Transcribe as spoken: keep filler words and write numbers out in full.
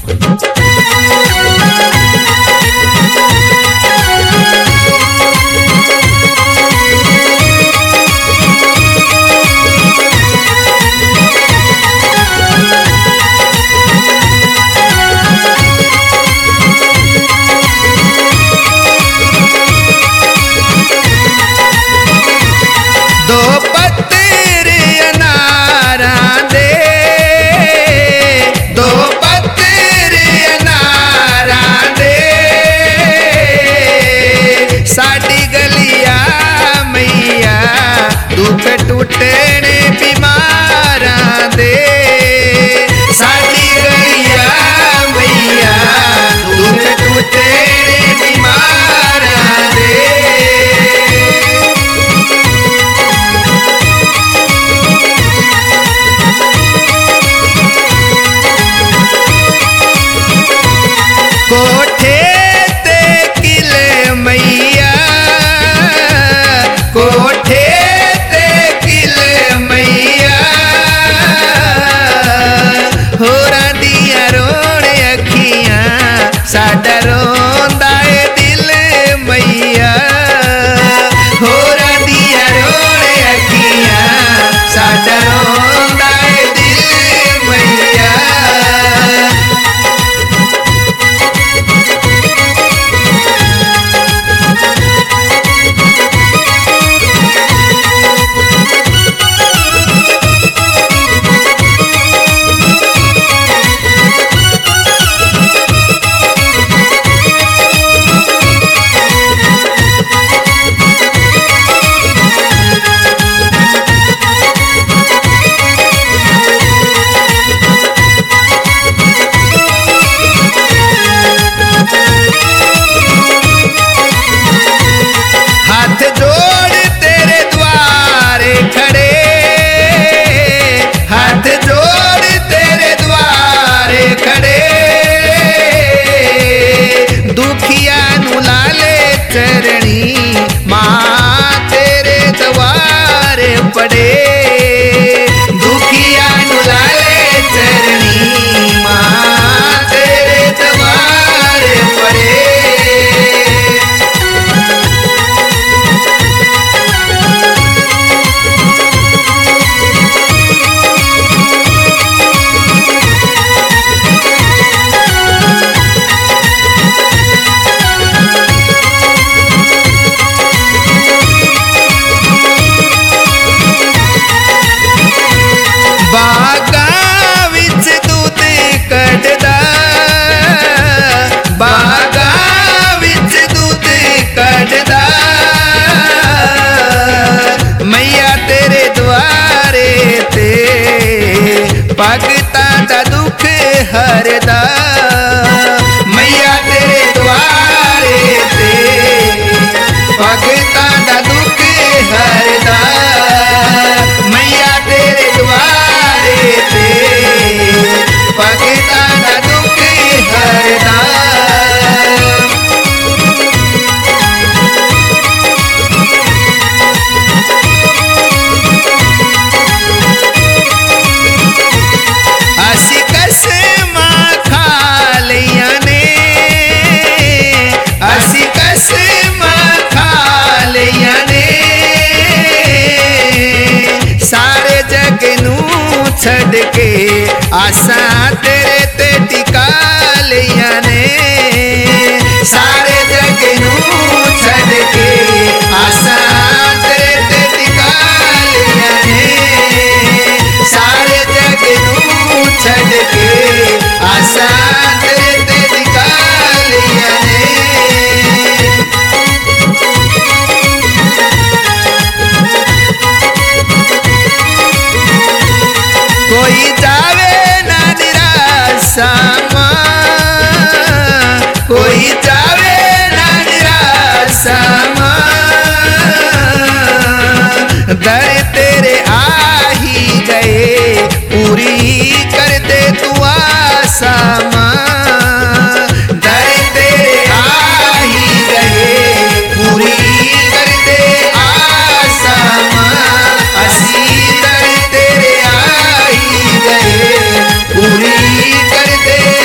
टूटने बीमारा दे साडी गलिया मैया दुख टूटने बीमारा दे। कोठे ते किले मैया कोठे साडा रोंदा है दिल मैया होरा दिया रोने अखियां साडा रोंदा है दिल मैया। चरणी मां तेरे द्वार पड़े दुखिया नुलाले चरणी मां तेरे द्वार पड़े। भगता दा दुख हरदा मैया तेरे द्वारे ते भगता दा दुख हरदा मैया तेरे द्वारे ते भगता दा दुख हरदा। छड़ के आसा तेरे ते टिका लिया ने सारे जग नू छड़ के आसा तेरे ते टिका लिया ने सारे जग नू छड़ के आसा तेरे ते टिका लिया ने। कोई जावे ना निराशा मां कोई जावे ना निराशा मां दर तेरे आ ही गए पूरी कर दे तू आशा मां दर तेरे आ ही गए पूरी कर दे आशा मां असी दर तेरे पूरी कर दे